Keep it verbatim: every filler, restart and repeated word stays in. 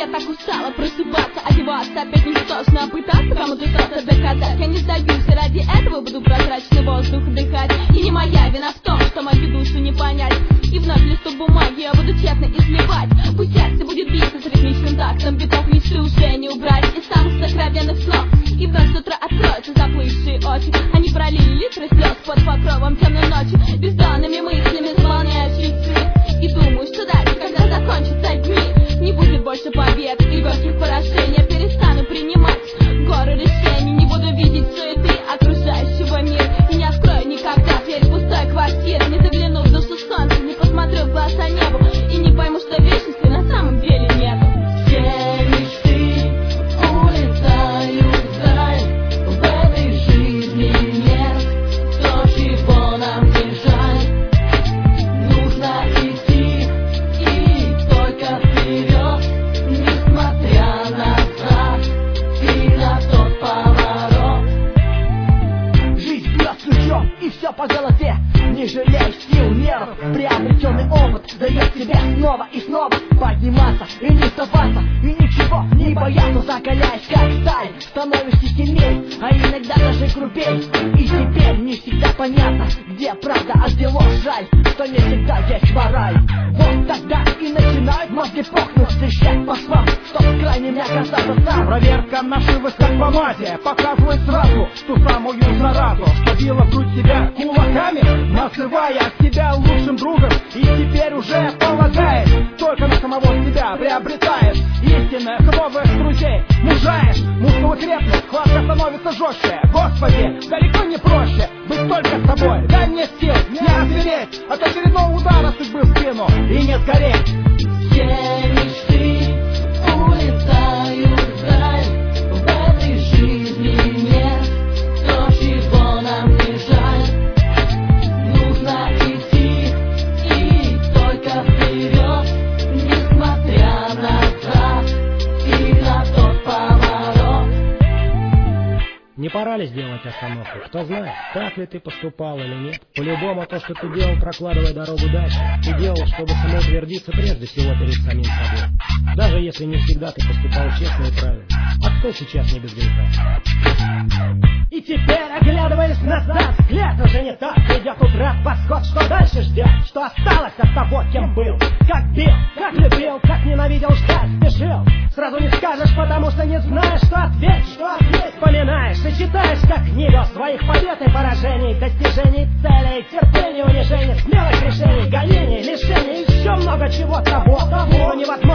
так устала просыпаться, одеваться, опять ничтожно пытаться кому-то что-то доказать. Я не сдаюсь, и ради этого буду прозрачный воздух дыхать. И не моя вина в том, что мою душу не понять. И вновь листок бумаги я буду честно изливать. Пусть сердце будет биться с ритмичным тактом, битов мечты уже не убрать из самых сокровенных снов. И вновь с утра откроются заплывшие очи. Они пролили литры слез под покровом темной ночи, бездонными мыслями заполняющие свет. И думаю, что дальше, когда закончатся дни, не будет больше побед и горьких поражений. Я перестану принимать гору решений, не буду видеть суеты окружающего мира. И не открою никогда дверь пустой квартиры, не загляну в душу солнца, не посмотрю в глаза небу и не пойму, что вечности на самом деле нету. Все мечты улетают вдаль, в этой жизни нет то, чего нам не жаль. Нужно идти и только вперед, несмотря назад и на тот поворот. Жизнь бьет ключом и все по голове, не жалей сил, нервов. Приобретенный опыт дает тебе снова и снова подниматься и не сдаваться, и ничего не бояться. Закаляясь как сталь, становишься сильней, а иногда даже грубей. И теперь не всегда понятно, где правда, а где ложь. Жаль, что не всегда есть мораль. Вот тогда и начинают мозги пухнуть, трещать по швам, чтоб с крайними оказаться сам. Проверка нашивок как помаде показывает сразу ту самую заразу, что била в грудь себя кулаками, называя себя лучшим другом. И теперь уже полагает, только на самого себя приобретает истинных новых друзей. Мужаешь, мускулы крепнут, хватка становится жестче. Господи, далеко не проще быть только с тобой. Дай мне сил не озвереть от очередного удара судьбы в спину и не сгореть. Все мечты улетают вдаль, в этой жизни нет то, чего нам не жаль. Нужно идти и только вперед, несмотря назад и на тот поворот. Не пора ли сделать остановку? Кто знает, так ли ты поступал или нет. По-любому то, что ты делал, прокладывая дорогу дальше, ты делал, чтобы самоутвердиться прежде всего перед самим собой. Даже если не всегда ты поступал честно и правильно. А кто сейчас не без греха? И теперь, оглядываясь назад, взгляд уже не так. Идет утрат восход, что дальше ждет, что осталось от того, кем был. Как бил, как любил, как ненавидел, ждать спешил. Сразу не скажешь, потому что не знаешь, что ответить, что ответить. Вспоминаешь и читаешь, как книгу своих побед и поражений, достижений, целей, терпений, унижений, смелых решений, гонений, лишений, еще много чего того, того невозможно.